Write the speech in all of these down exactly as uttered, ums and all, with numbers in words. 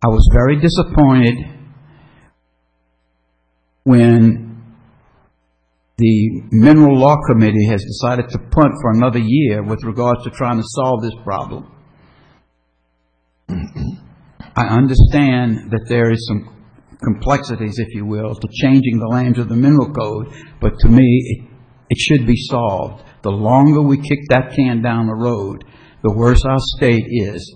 I was very disappointed when the Mineral Law Committee has decided to punt for another year with regards to trying to solve this problem. I understand that there is some complexities, if you will, to changing the lands of the mineral code, but to me, it, it should be solved. The longer we kick that can down the road, the worse our state is.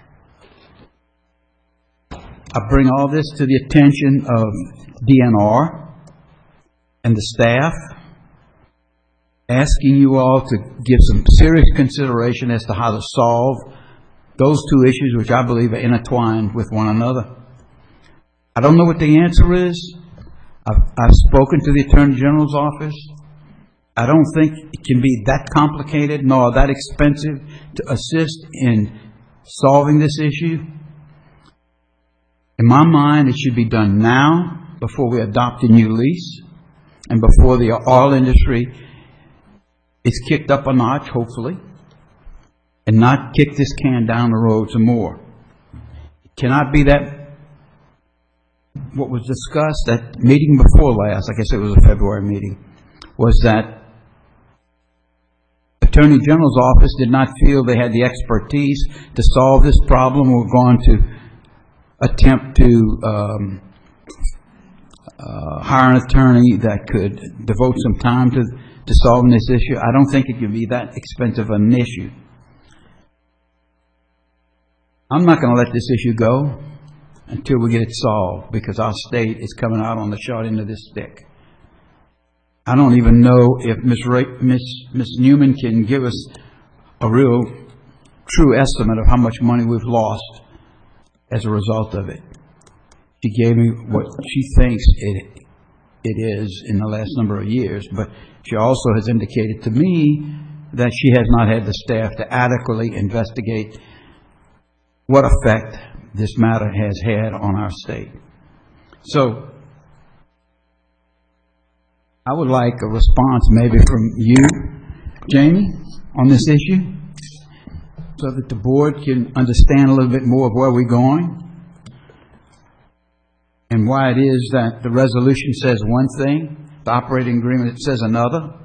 I bring all this to the attention of D N R and the staff, asking you all to give some serious consideration as to how to solve those two issues, which I believe are intertwined with one another. I don't know what the answer is. I've, I've spoken to the Attorney General's office. I don't think it can be that complicated nor that expensive to assist in solving this issue. In my mind, it should be done now before we adopt a new lease and before the oil industry is kicked up a notch, hopefully, and not kick this can down the road some more. It cannot be that what was discussed at meeting before last, I guess it was a February meeting, was that Attorney General's office did not feel they had the expertise to solve this problem. We're going to attempt to um, uh, hire an attorney that could devote some time to, to solving this issue. I don't think it can be that expensive an issue. I'm not going to let this issue go until we get it solved, because our state is coming out on the short end of this stick. I don't even know if Miz Ray, Miz Miz Newman can give us a real true estimate of how much money we've lost as a result of it. She gave me what she thinks it it is in the last number of years, but she also has indicated to me that she has not had the staff to adequately investigate what effect this matter has had on our state. So I would like a response maybe from you, Jamie, on this issue, so that the board can understand a little bit more of where we're going and why it is that the resolution says one thing, the operating agreement says another,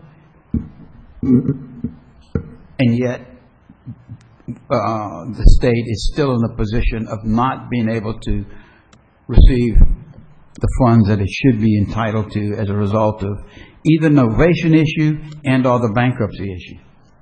and yet uh, the state is still in a position of not being able to receive the funds that it should be entitled to as a result of either novation issue and or the bankruptcy issue.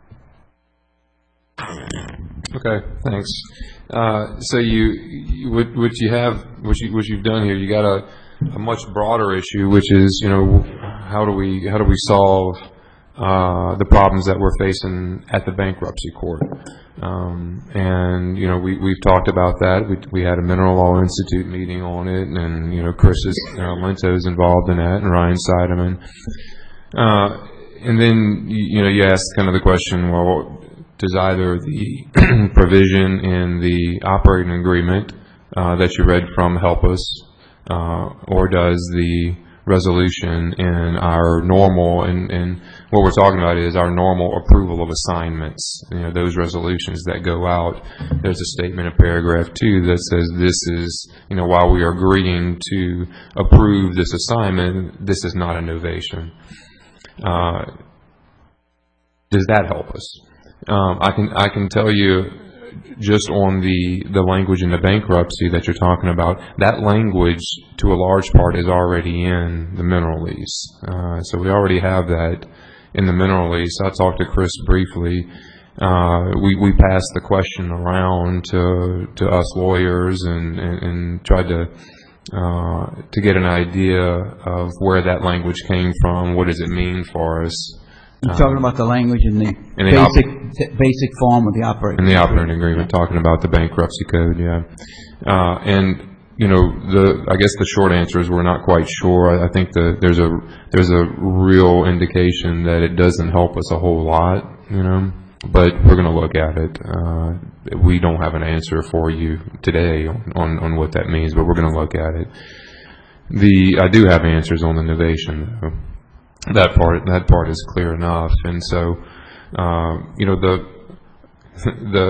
Okay, thanks. Uh, so you, you what, what you have, what you what you've done here, you got a, a much broader issue, which is, you know, how do we how do we solve uh, the problems that we're facing at the bankruptcy court? Um, and you know, we we've talked about that. We we had a Mineral Law Institute meeting on it, and you know, Chris is uh, Linto is involved in that, and Ryan Seidemann. Uh, and then you, you know, you asked kind of the question, well, does either the provision in the operating agreement uh, that you read from help us, uh, or does the resolution in our normal, and, and what we're talking about is our normal approval of assignments, you know, those resolutions that go out. There's a statement in paragraph two that says this is, you know, while we are agreeing to approve this assignment, this is not a novation. Uh, does that help us? Um, I can I can tell you, just on the, the language in the bankruptcy that you're talking about, that language to a large part is already in the mineral lease. Uh, so we already have that in the mineral lease. I talked to Chris briefly. Uh, we, we passed the question around to to us lawyers and, and, and tried to uh, to get an idea of where that language came from. What does it mean for us? You're talking about the language in the, in the basic op- basic form of the operating in the operating agreement, talking about the bankruptcy code, yeah. Uh, and you know, the I guess the short answer is we're not quite sure. I, I think the, there's a there's a real indication that it doesn't help us a whole lot, you know. But we're going to look at it. Uh, we don't have an answer for you today on, on, on what that means, but we're going to look at it. The I do have answers on the novation, though. That part, that part is clear enough, and so, uh, you know, the the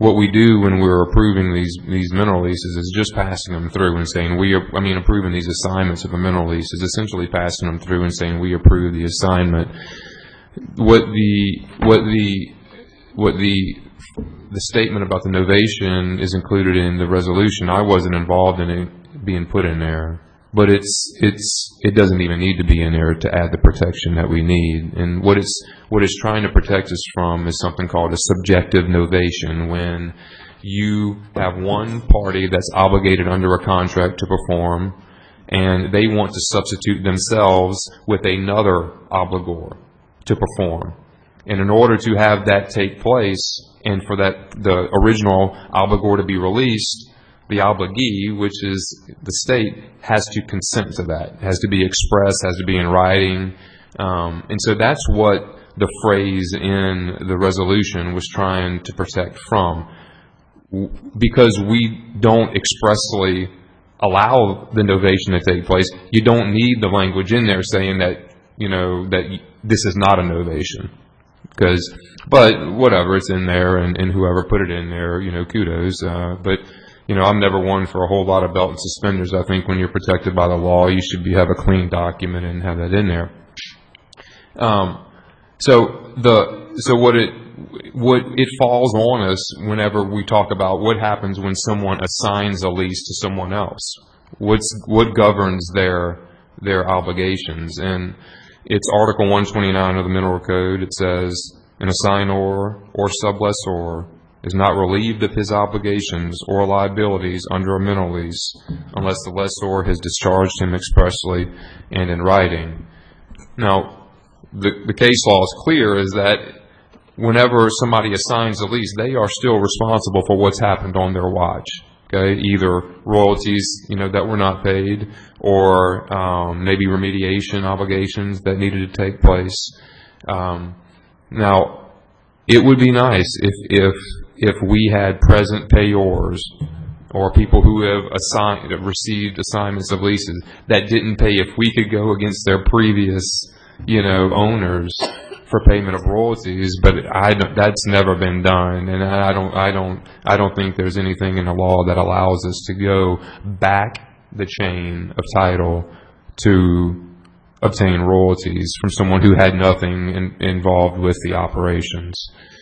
what we do when we're approving these these mineral leases is just passing them through and saying we are, I mean, approving these assignments of a mineral lease is essentially passing them through and saying we approve the assignment. What the what the what the the statement about the novation is included in the resolution. I wasn't involved in it being put in there, but it's it's it doesn't even need to be in there to add the protection that we need. And what it's what it's trying to protect us from is something called a subjective novation, when you have one party that's obligated under a contract to perform, and they want to substitute themselves with another obligor to perform. And in order to have that take place, and for that the original obligor to be released, the obligee, which is the state, has to consent to that. It has to be expressed, has to be in writing. Um, and so that's what the phrase in the resolution was trying to protect from. Because we don't expressly allow the novation to take place, you don't need the language in there saying that, you know, that this is not a novation. Because, but whatever, it's in there, and, and whoever put it in there, you know, kudos. Uh, but, you know, I'm never one for a whole lot of belt and suspenders. I think when you're protected by the law, you should be, have a clean document and have that in there. Um, so the so what it what it falls on us whenever we talk about what happens when someone assigns a lease to someone else. What's what governs their their obligations, and it's Article one twenty-nine of the Mineral Code. It says, an assignor or sublessor is not relieved of his obligations or liabilities under a mineral lease unless the lessor has discharged him expressly and in writing. Now, the, the case law is clear, is that whenever somebody assigns a lease, they are still responsible for what's happened on their watch. Okay, either royalties, you know, that were not paid, or um, maybe remediation obligations that needed to take place. Um, now, it would be nice if if if we had present payors, or people who have assigned received assignments of leases that didn't pay. If we could go against their previous, you know, owners for payment of royalties, but I don't, that's never been done, and I don't, I don't, I don't think there's anything in the law that allows us to go back the chain of title to obtain royalties from someone who had nothing in, involved with the operations.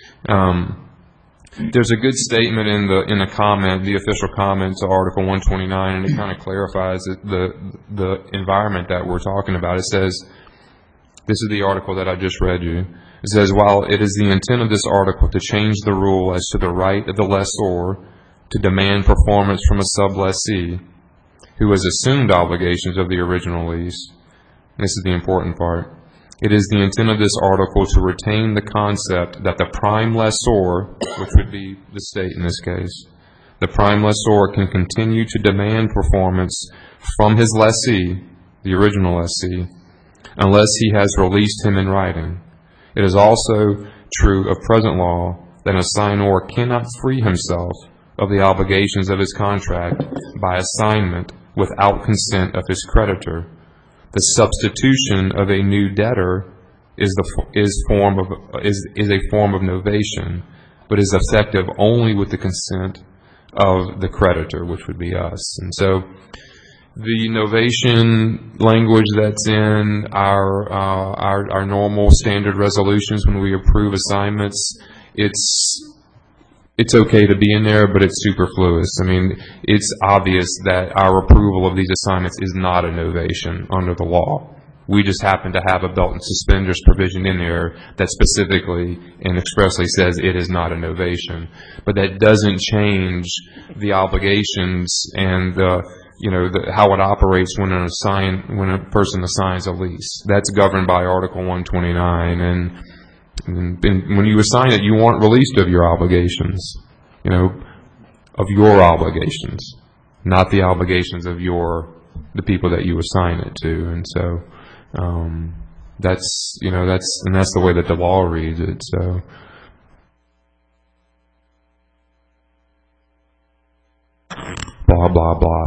Um, there's a good statement in the in the comment, the official comment to Article one twenty-nine, and it kind of clarifies it, the the environment that we're talking about. It says, this is the article that I just read you. It says, while it is the intent of this article to change the rule as to the right of the lessor to demand performance from a sublessee who has assumed obligations of the original lease, this is the important part, it is the intent of this article to retain the concept that the prime lessor, which would be the state in this case, the prime lessor can continue to demand performance from his lessee, the original lessee, unless he has released him in writing. It is also true of present law that an assignor cannot free himself of the obligations of his contract by assignment without consent of his creditor. The substitution of a new debtor is the is form of is is a form of novation, but is effective only with the consent of the creditor, which would be us. And so, the novation language that's in our, uh, our our normal standard resolutions when we approve assignments, it's it's okay to be in there, but it's superfluous. I mean, it's obvious that our approval of these assignments is not a novation under the law. We just happen to have a belt and suspenders provision in there that specifically and expressly says it is not a novation. But that doesn't change the obligations and the you know, the, how it operates when an assign, when a person assigns a lease. That's governed by Article one twenty-nine, and, and, and when you assign it, you aren't released of your obligations, you know, of your obligations, not the obligations of your, the people that you assign it to. And so, um, that's, you know, that's, and that's the way that the law reads it, so. Blah, blah, blah.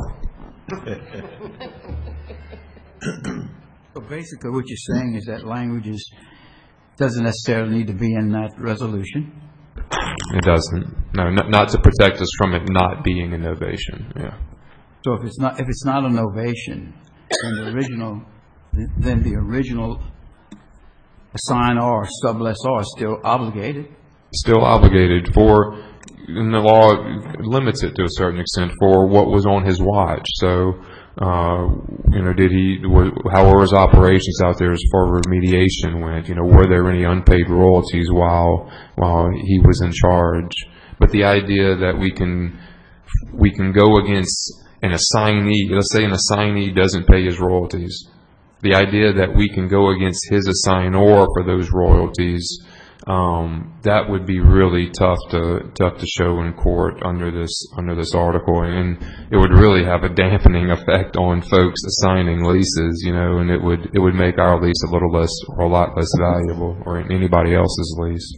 So basically what you're saying is that language is, doesn't necessarily need to be in that resolution. It doesn't. no, not, not to protect us from it not being an ovation. Yeah. So if it's not, if it's not an ovation, then the original, then the original assignor or sublessor is still obligated. Still obligated for, and the law limits it to a certain extent for what was on his watch. So, uh, you know, did he, how were his operations out there as far as remediation went? You know, were there any unpaid royalties while while he was in charge? But the idea that we can we can go against an assignee, let's say an assignee doesn't pay his royalties, the idea that we can go against his assignor for those royalties, um, that would be really tough to tough to show in court under this under this article, and it would really have a dampening effect on folks assigning leases, you know, and it would it would make our lease a little less or a lot less valuable, or anybody else's lease.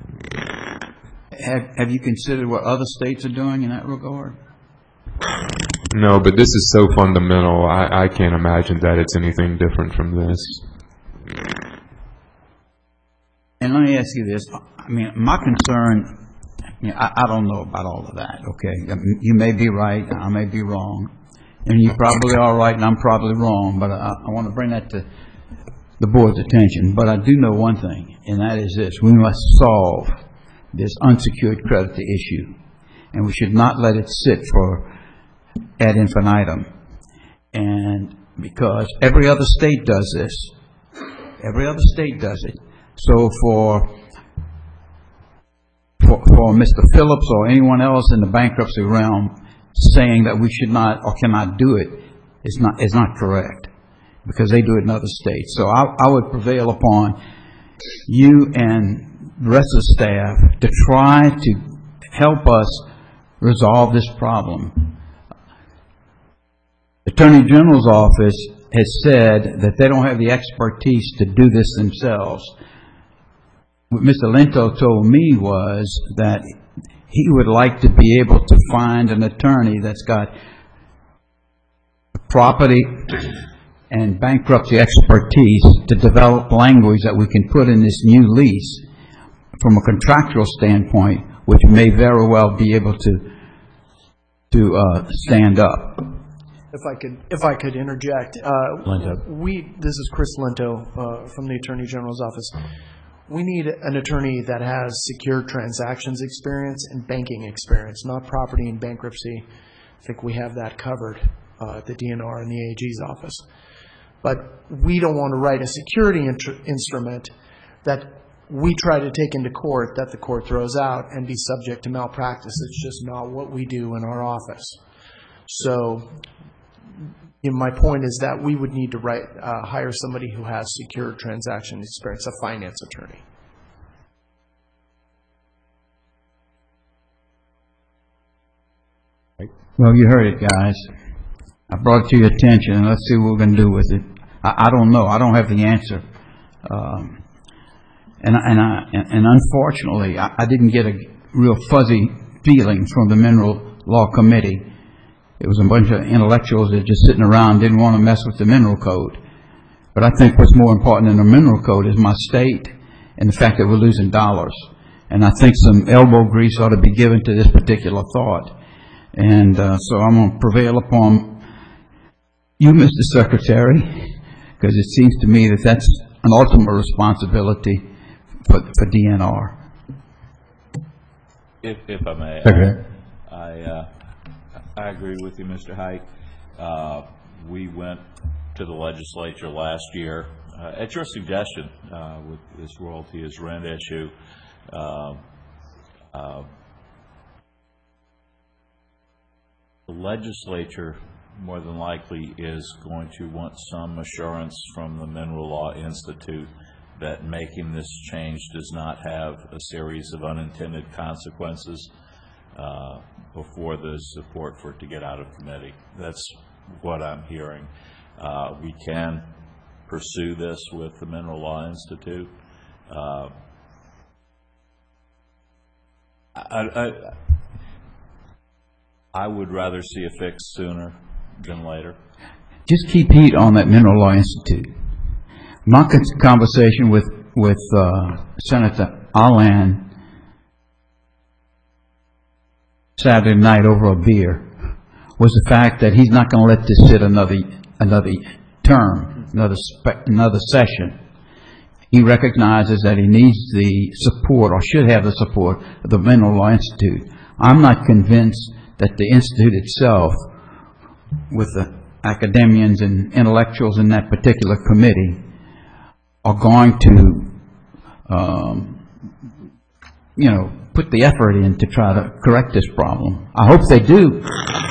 Have Have you considered what other states are doing in that regard? No, but this is so fundamental. I, I can't imagine that it's anything different from this. And let me ask you this. I mean, my concern, you know, I, I don't know about all of that, okay? You may be right, I may be wrong. And you probably are right, and I'm probably wrong, but I, I want to bring that to the board's attention. But I do know one thing, and that is this. We must solve this unsecured creditor issue, and we should not let it sit for ad infinitum. And because every other state does this, every other state does it. So for, for for Mister Phillips or anyone else in the bankruptcy realm saying that we should not or cannot do it is not is not correct, because they do it in other states. So I, I would prevail upon you and the rest of the staff to try to help us resolve this problem. The Attorney General's office has said that they don't have the expertise to do this themselves. What Mister Linto told me was that he would like to be able to find an attorney that's got property and bankruptcy expertise to develop language that we can put in this new lease from a contractual standpoint, which may very well be able to to uh, stand up. If I could, if I could interject, uh, Linto. we this is Chris Linto uh, from the Attorney General's office. We need an attorney that has secure transactions experience and banking experience, not property and bankruptcy. I think we have that covered uh, at the D N R and the A G's office. But we don't want to write a security int- instrument that we try to take into court that the court throws out and be subject to malpractice. It's just not what we do in our office. So, you know, my point is that we would need to write, uh, hire somebody who has secure transaction experience, a finance attorney. Well, you heard it, guys. I brought it to your attention, and let's see what we're going to do with it. I, I don't know. I don't have the answer. Um, and, and, I, and unfortunately, I, I didn't get a real fuzzy feeling from the Mineral Law Committee. It was a bunch of intellectuals that just sitting around didn't want to mess with the mineral code. But I think what's more important than the mineral code is my state and the fact that we're losing dollars. And I think some elbow grease ought to be given to this particular thought. And uh, so I'm going to prevail upon you, Mister Secretary, because it seems to me that that's an ultimate responsibility for, for D N R. If, if I may, Okay. I, I, uh, I agree with you, Mister Hike. Uh, we went to the legislature last year uh, at your suggestion uh, with this royalty as rent issue. Uh, uh, the legislature more than likely is going to want some assurance from the Mineral Law Institute that making this change does not have a series of unintended consequences uh, before there's support for it to get out of committee. That's what I'm hearing. Uh, we can pursue this with the Mineral Law Institute. Uh, I, I, I would rather see a fix sooner than later. Just keep heat on that Mineral Law Institute. My conversation with, with uh, Senator Allen Saturday night over a beer was the fact that he's not going to let this sit another another term, another spe- another session. He recognizes that he needs the support, or should have the support, of the Mineral Law Institute. I'm not convinced that the Institute itself, with the academians and intellectuals in that particular committee, are going to, um, you know, put the effort in to try to correct this problem. I hope they do.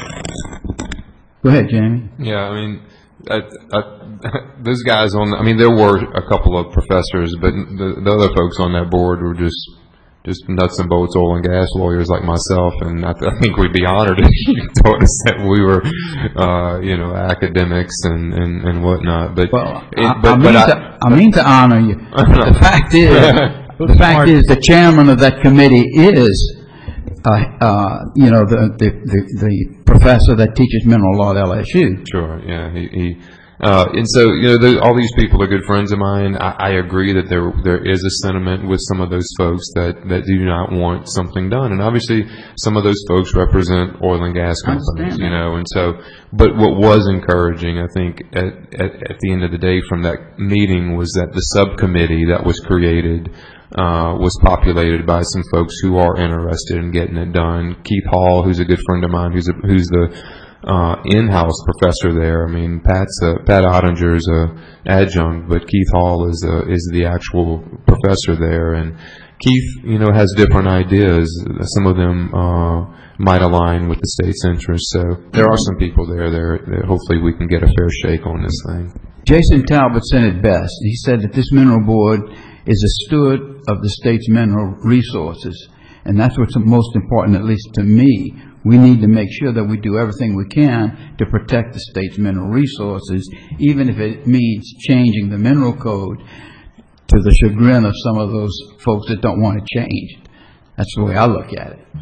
Go ahead, Jamie. Yeah, I mean, I, I, those guys on, I mean, there were a couple of professors, but the, the other folks on that board were just just nuts and bolts oil and gas lawyers like myself, and I, th- I think we'd be honored if you told us that we were, uh, you know, academics and, and, and whatnot. But, Well, it, I, but, I, mean but to, I, I mean to honor you. The fact is, the fact is, the chairman of that committee is, uh, uh, you know, the, the the the professor that teaches mineral law at L S U. Sure, yeah, he, he uh, and so, you know, the, all these people are good friends of mine. I, I agree that there there is a sentiment with some of those folks that, that do not want something done, and obviously some of those folks represent oil and gas companies, you know, and so, but what was encouraging, I think, at, at, at the end of the day from that meeting was that the subcommittee that was created uh, was populated by some folks who are interested in getting it done. Keith Hall, who's a good friend of mine, who's a, who's the Uh, in-house professor there. I mean, Pat's a, Pat Ottinger's a adjunct, but Keith Hall is a, is the actual professor there. And Keith, you know, has different ideas. Some of them uh, might align with the state's interests. So there are some people there. There, that hopefully we can get a fair shake on this thing. Jason Talbot said it best. He said that this mineral board is a steward of the state's mineral resources, and that's what's most important, at least to me. We need to make sure that we do everything we can to protect the state's mineral resources, even if it means changing the mineral code to the chagrin of some of those folks that don't want it changed. That's the way I look at it.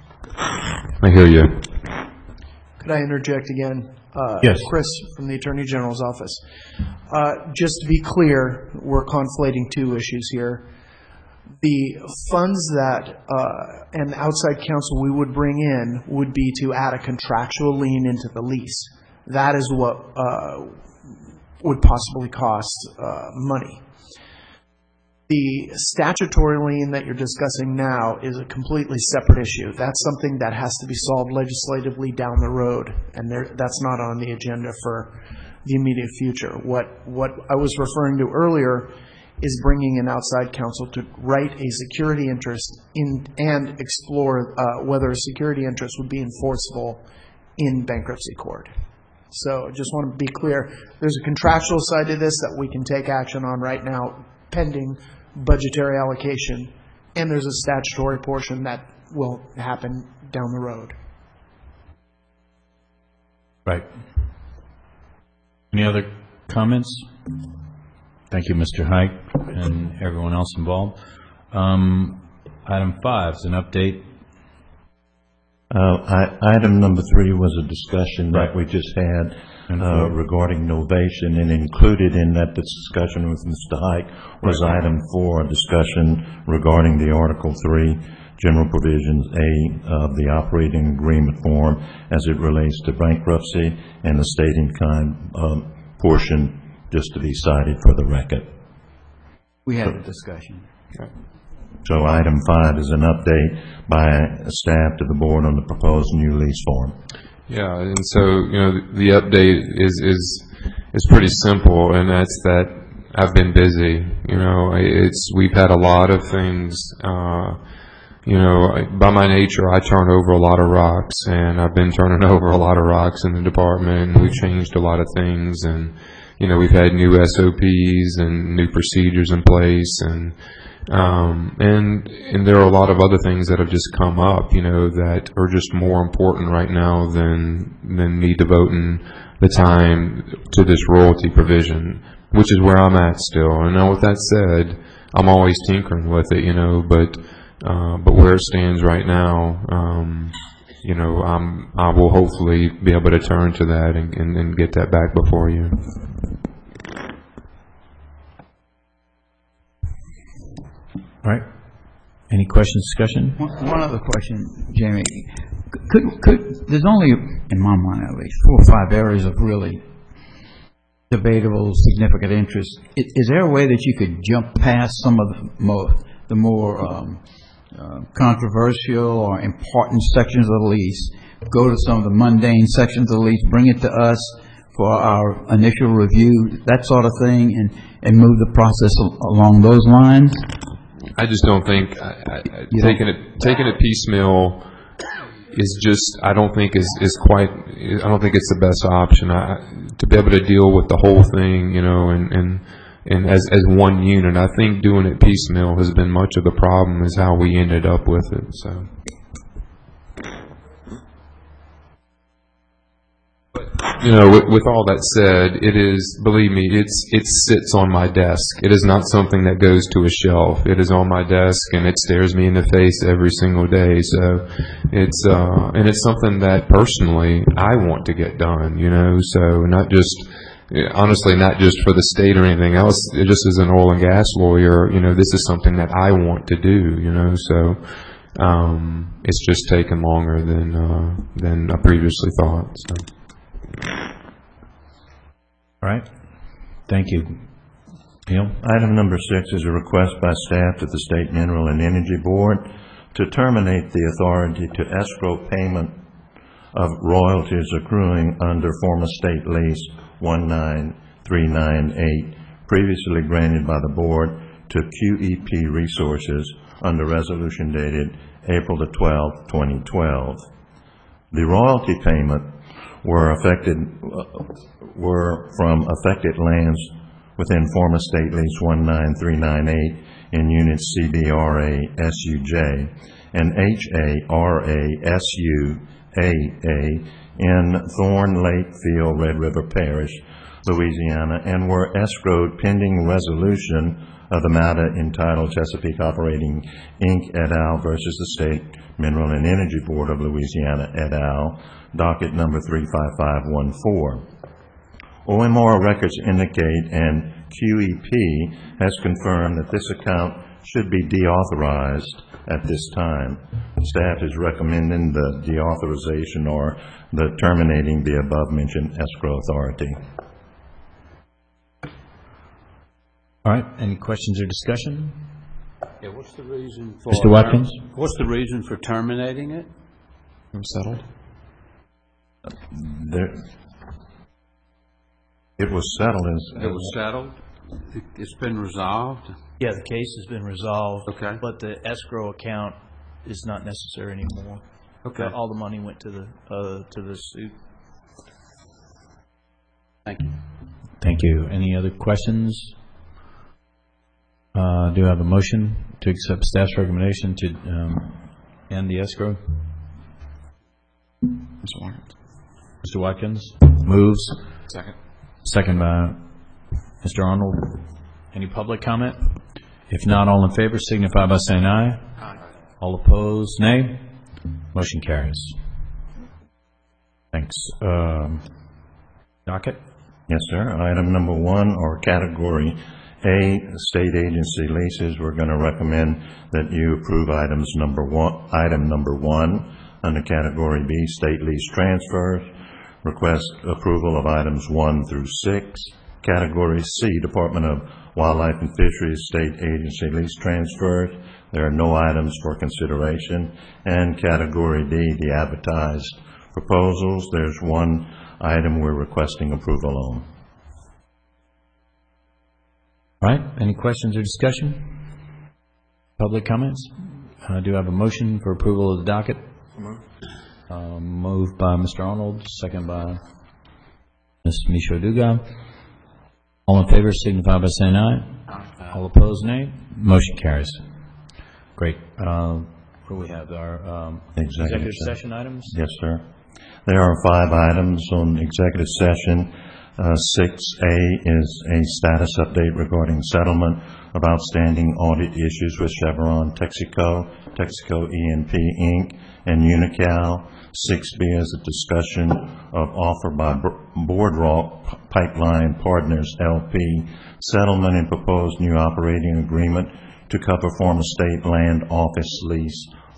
I hear you. Could I interject again? Uh, Yes. Chris from the Attorney General's office. Uh, just to be clear, we're conflating two issues here. The funds that uh, an outside counsel we would bring in would be to add a contractual lien into the lease. That is what uh, would possibly cost uh, money. The statutory lien that you're discussing now is a completely separate issue. That's something that has to be solved legislatively down the road, and there, that's not on the agenda for the immediate future. What, what I was referring to earlier is bringing an outside counsel to write a security interest in and explore uh, whether a security interest would be enforceable in bankruptcy court. So just want to be clear, there's a contractual side to this that we can take action on right now pending budgetary allocation, and there's a statutory portion that will happen down the road. Right. Any other comments? Thank you, Mister Hike, and everyone else involved. Um, item five is an update. Uh, I, item number three was a discussion Right. that we just had And uh, four. regarding novation, and included in that discussion with Mister Hike was Right. item four, a discussion regarding the Article three, General Provisions A of the operating agreement form as it relates to bankruptcy, and the state in kind um, portion just to be cited for the record. We had a discussion. So item five is an update by staff to the board on the proposed new lease form. Yeah, and so, you know, the update is is is pretty simple, and that's that I've been busy. You know, it's we've had a lot of things. Uh, you know, by my nature, I turn over a lot of rocks, and I've been turning over a lot of rocks in the department. And we've changed a lot of things, and you know, we've had new S O Ps and new procedures in place, and um, and and there are a lot of other things that have just come up, you know, that are just more important right now than than me devoting the time to this royalty provision, which is where I'm at still. And now, with that said, I'm always tinkering with it, you know, but uh, but where it stands right now, um, you know, I'm I will hopefully be able to turn to that and, and, and get that back before you. All right. Any questions, discussion? One, one other question, Jamie. could, could, there's only, in my mind at least, four or five areas of really debatable, significant interest. I- Is there a way that you could jump past some of the more, the more um, uh, controversial or important sections of the lease, go to some of the mundane sections of the lease, bring it to us for our initial review, that sort of thing, and, and move the process al- along those lines? I just don't think, I, I, You taking it, taking it piecemeal is just, I don't think is, is quite, I don't think it's the best option. I, to be able to deal with the whole thing, you know, and, and, and as, as one unit, I think doing it piecemeal has been much of the problem, is how we ended up with it, so. You know, with, with all that said, it is, believe me, it's, it sits on my desk. It is not something that goes to a shelf. It is on my desk, and it stares me in the face every single day. So it's, uh, and it's something that personally I want to get done, you know, so not just, honestly, not just for the state or anything else. It just as an oil and gas lawyer, you know, this is something that I want to do, you know, so, um, it's just taken longer than, uh, than I previously thought, so. All right. Thank you. Neil? Item number six is a request by staff to the State Mineral and Energy Board to terminate the authority to escrow payment of royalties accruing under former state lease one nine three nine eight, previously granted by the board to Q E P Resources under resolution dated April the twelfth, twenty twelve. The royalty payment were affected, uh, were from affected lands within former state lease one nine three nine eight in units C B R A S U J and H A R A S U A A in Thorn Lake Field, Red River Parish, Louisiana, and were escrowed pending resolution of the matter entitled Chesapeake Operating Incorporated et al. Versus the State Mineral and Energy Board of Louisiana et al., docket number three five five one four. O M R records indicate, and Q E P has confirmed, that this account should be deauthorized at this time. Staff is recommending the deauthorization or the terminating the above-mentioned escrow authority. All right. Any questions or discussion? Yeah, what's the reason for... Mister Watkins? What's the reason for terminating it? I'm settled. There, it was settled as... It was settled? It- It's been resolved? Yeah, the case has been resolved. Okay. But the escrow account is not necessary anymore. Okay. All the money went to the, uh, to the suit. Thank you. Thank you. Any other questions? Uh, do I have a motion to accept staff's recommendation to um, end the escrow? Mister Watkins. Mister Watkins moves. Second. Second by Mister Arnold. Any public comment? If not, all in favor signify by saying aye. Aye. All opposed, nay. Motion carries. Thanks. Um, docket? Yes, sir. Item number one, or category A, state agency leases. We're going to recommend that you approve items number one, item number one. Under category B, state lease transfers. Request approval of items one through six. Category C, Department of Wildlife and Fisheries state agency lease transfers. There are no items for consideration. And category D, the advertised proposals. There's one item we're requesting approval on. All right. Any questions or discussion? Public comments? Uh, do I have a motion for approval of the docket? Uh, moved by Mister Arnold, second by Miz Micho Dugas. All in favor signify by saying aye. Aye. All opposed, nay. Motion carries. Great. Uh, what do we have? Our um, Executive executive session items? Yes, sir. There are five items on executive session. Uh, six A is a status update regarding settlement of outstanding audit issues with Chevron, Texaco, Texaco E and P Incorporated, and Unocal. six B is a discussion of offer by Boardwalk Pipeline Partners L P, settlement and proposed new operating agreement to cover former state land office lease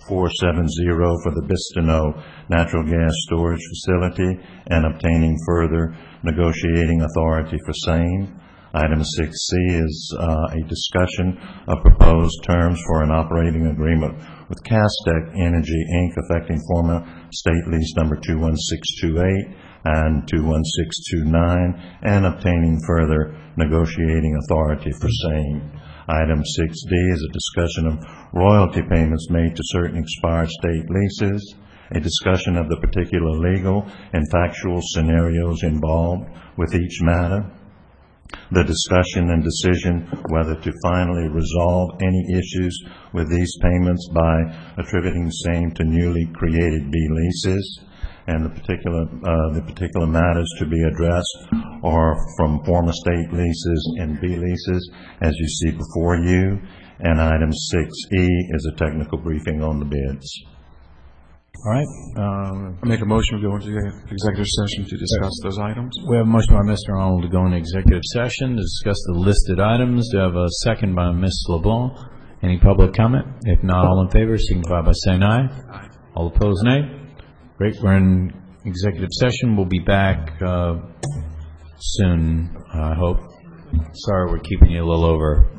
four seven zero for the Bistineau Natural Gas Storage Facility and obtaining further negotiating authority for same. Item six C is uh, a discussion of proposed terms for an operating agreement with Castec Energy, Incorporated, affecting former state lease number two one six two eight and two one six two nine, and obtaining further negotiating authority for same. Item six D is a discussion of royalty payments made to certain expired state leases, a discussion of the particular legal and factual scenarios involved with each matter, the discussion and decision whether to finally resolve any issues with these payments by attributing same to newly created B leases, and the particular uh, the particular matters to be addressed are from former state leases and B leases, as you see before you. And item six E is a technical briefing on the bids. All right. um, I make a motion to go into the executive session to discuss those items. We have a motion by Mister Arnold to go into executive session to discuss the listed items. Do I have a second by Miz LeBlanc? Any public comment? If not, all in favor, signify by saying aye. Aye. All opposed, nay. Great. We're in executive session. We'll be back uh, soon, I hope. Sorry we're keeping you a little over.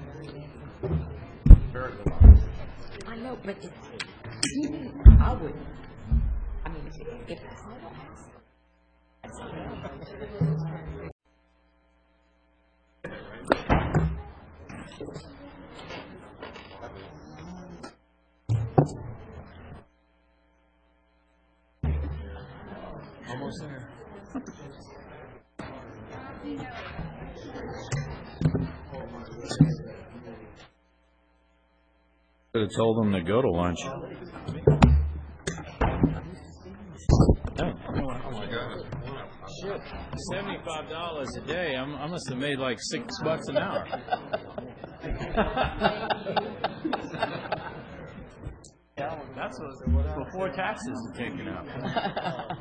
I know, but if, I would, I mean, if, if Almost there. Could have told them to go to lunch. Shit, seventy-five dollars a day. I'm, I must have made like six bucks an hour. That's what, before taxes are taken out.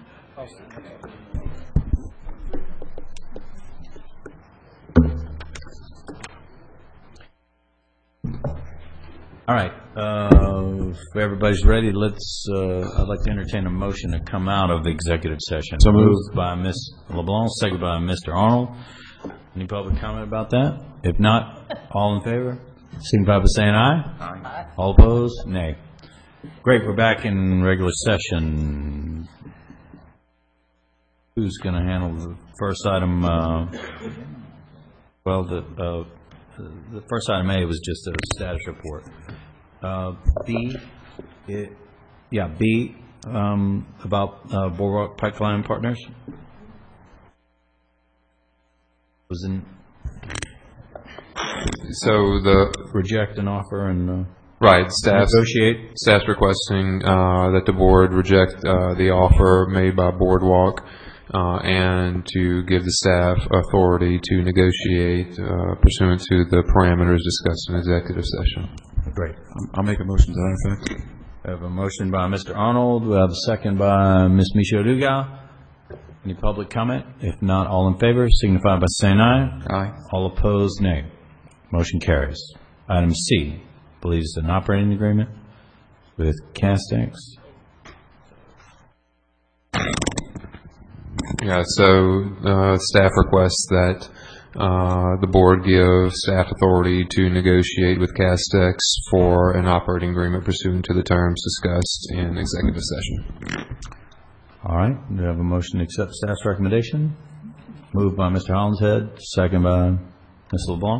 All right. Uh, if everybody's ready, let's. Uh, I'd like to entertain a motion to come out of the executive session. So moved by Miz LeBlanc, second by Mister Arnold. Any public comment about that? If not, all in favor, signify by saying aye. Aye. All opposed, nay. Great. We're back in regular session. Who's going to handle the first item? Uh, well, the uh, the first item A was just a status report. Uh, B, it, yeah, B, um, about uh, Boardwalk Pipeline Partners. Was in So the, reject an offer and uh, right, staff, negotiate. staff's requesting uh, that the board reject uh, the offer made by Boardwalk uh, and to give the staff authority to negotiate uh, pursuant to the parameters discussed in executive session. Great. I'll make a motion to that effect. We have a motion by Mister Arnold. We have a second by Miz Michaud Dugas. Any public comment? If not, all in favor, signify by saying aye. Aye. All opposed, nay. Motion carries. Item C, believes an operating agreement with Castex. Yeah, so uh, staff requests that uh, the board give staff authority to negotiate with Castex for an operating agreement pursuant to the terms discussed in executive session. All right. Do we have a motion to accept staff's recommendation? Moved by Mister Hollinshead, second by Miz LeBlanc.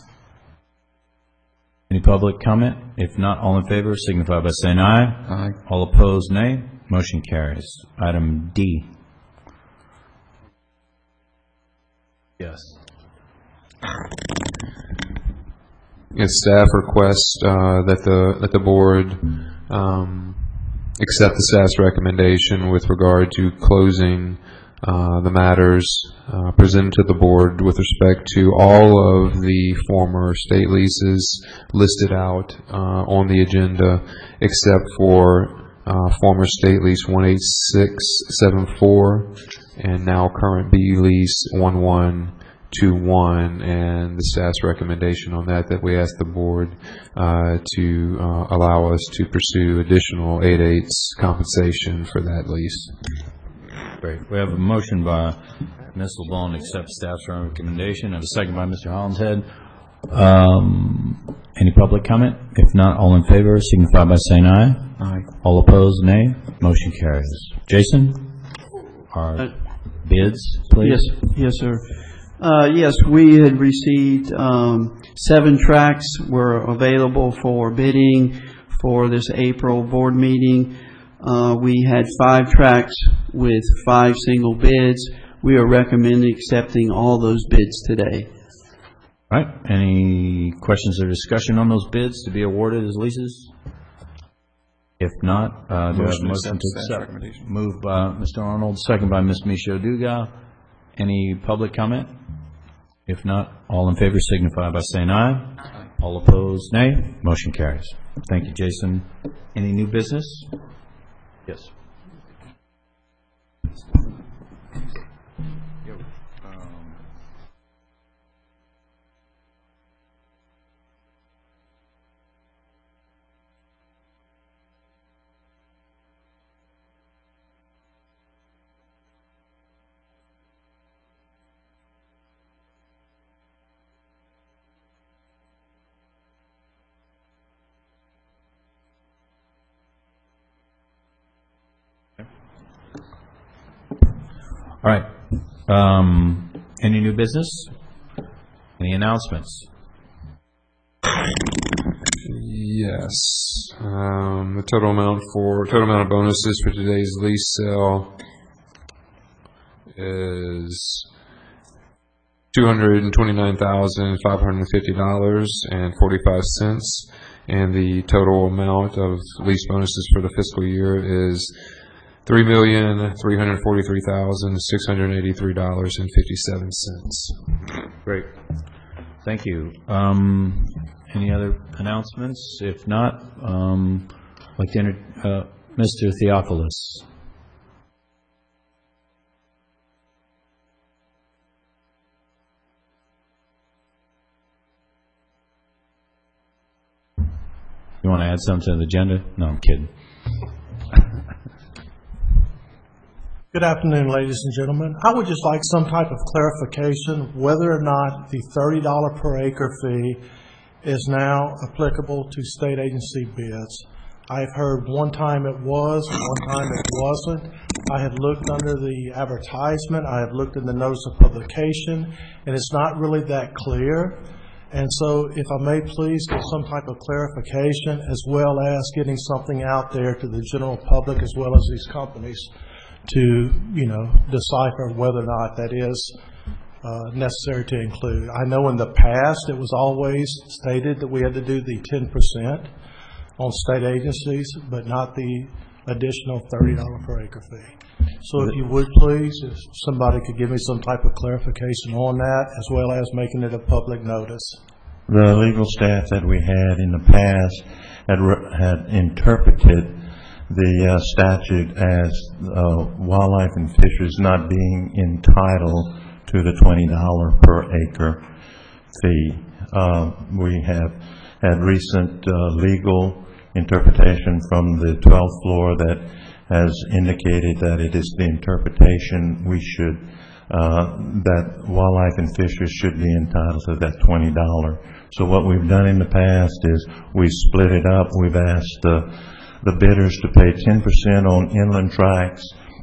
Any public comment? If not, all in favor, signify by saying aye. Aye. All opposed, nay. Motion carries. Item D. Yes. Yes, staff requests uh, that the that the board um, accept the staff's recommendation with regard to closing uh, the matters uh, presented to the board with respect to all of the former state leases listed out uh, on the agenda, except for uh, former state lease one eight six seven four and now current B lease one one to one, and the staff's recommendation on that, that we ask the board uh, to uh, allow us to pursue additional eight eighths compensation for that lease. Great. We have a motion by Miz LeBon to accept staff's recommendation, and a second by Mister Hollinshead. Um, any public comment? If not, all in favor signify by saying aye. Aye. All opposed, nay. Motion carries. Jason, our bids, please. Yes, yes, sir. Uh, yes, we had received um, seven tracks were available for bidding for this April board meeting. Uh, we had five tracks with five single bids. We are recommending accepting all those bids today. All right. Any questions or discussion on those bids to be awarded as leases? If not, uh, do I have a Motion to motion accept to staff's accept? recommendation. Moved by Mister Arnold, second by Miz Micho Dugas. Any public comment? If not, all in favor signify by saying aye. Aye. All opposed, nay. Motion carries. Thank you, Jason. Any new business? Yes. All right. Um, any new business? Any announcements? Yes. Um, the total amount for total amount of bonuses for today's lease sale is two hundred and twenty-nine thousand five hundred and fifty dollars and forty-five cents, and the total amount of lease bonuses for the fiscal year is three million three hundred forty-three thousand six hundred eighty-three dollars and fifty-seven cents. Great. Thank you. Um, any other announcements? If not, um, I'd like to enter, uh, Mister Theophilus. You want to add something to the agenda? No, I'm kidding. Good afternoon, ladies and gentlemen. I would just like some type of clarification whether or not the thirty dollars per acre fee is now applicable to state agency bids. I've heard one time it was, one time it wasn't. I have looked under the advertisement, I have looked in the notice of publication, and it's not really that clear. And so if I may please get some type of clarification, as well as getting something out there to the general public as well as these companies to, you know, decipher whether or not that is uh, necessary to include. I know in the past it was always stated that we had to do the ten percent on state agencies, but not the additional thirty dollars per acre fee. So if you would please, if somebody could give me some type of clarification on that, as well as making it a public notice. The legal staff that we had in the past had, re- had interpreted the uh, statute as uh, wildlife and fisheries not being entitled to the twenty dollars per acre fee. Uh, we have had recent uh, legal interpretation from the twelfth floor that has indicated that it is the interpretation we should, uh, that wildlife and fisheries should be entitled to that twenty dollars. So what we've done in the past is we split it up. We've asked the uh, the bidders to pay ten percent on inland tracts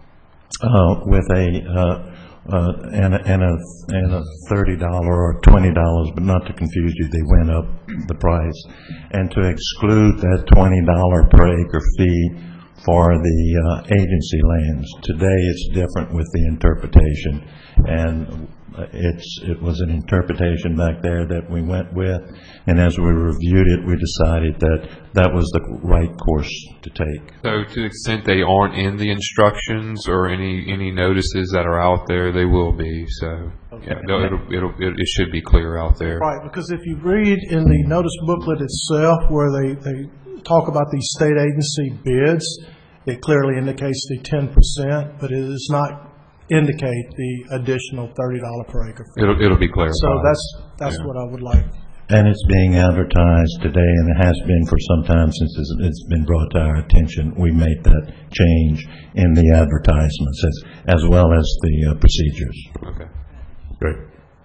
uh, with a, uh, uh, and a, and a, and a thirty dollars or twenty dollars, but not to confuse you, they went up the price, and to exclude that twenty dollars per acre fee for the uh, agency lands. Today it's different with the interpretation, and it's it was an interpretation back there that we went with, and as we reviewed it, we decided that that was the right course to take. So to the extent they aren't in the instructions or any any notices that are out there, they will be. So okay. yeah, no, it'll, it'll, it, it should be clear out there. Right, because if you read in the notice booklet itself where they, they talk about these state agency bids, it clearly indicates the ten percent, but it is not indicate the additional thirty dollars per acre fee. It'll, it'll be clarified. So that's, that's Yeah. what I would like. And it's being advertised today, and it has been for some time since it's- it's been brought to our attention. We made that change in the advertisements as, as well as the uh, procedures. Okay. Great.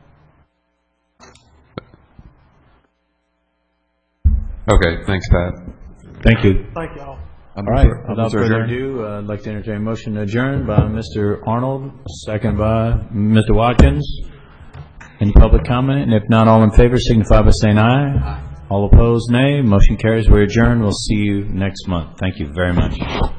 Okay, thanks, Pat. Thank you. Thank you all. All right, without further ado, uh, I'd like to entertain a motion to adjourn by Mister Arnold, second by Mister Watkins. Any public comment? And if not, all in favor signify by saying aye. All opposed, nay. Motion carries. We adjourn. We'll see you next month. Thank you very much.